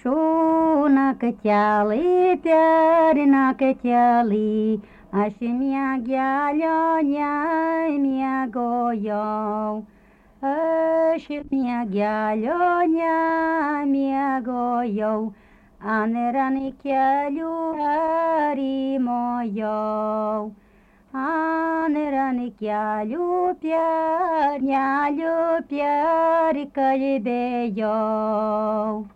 Šūna katelī, pērina katelī, aš miegelio nemiegojau. Aš miegelio nemiegojau, ant kelių rimojau. Ant kelių perkalbėjau.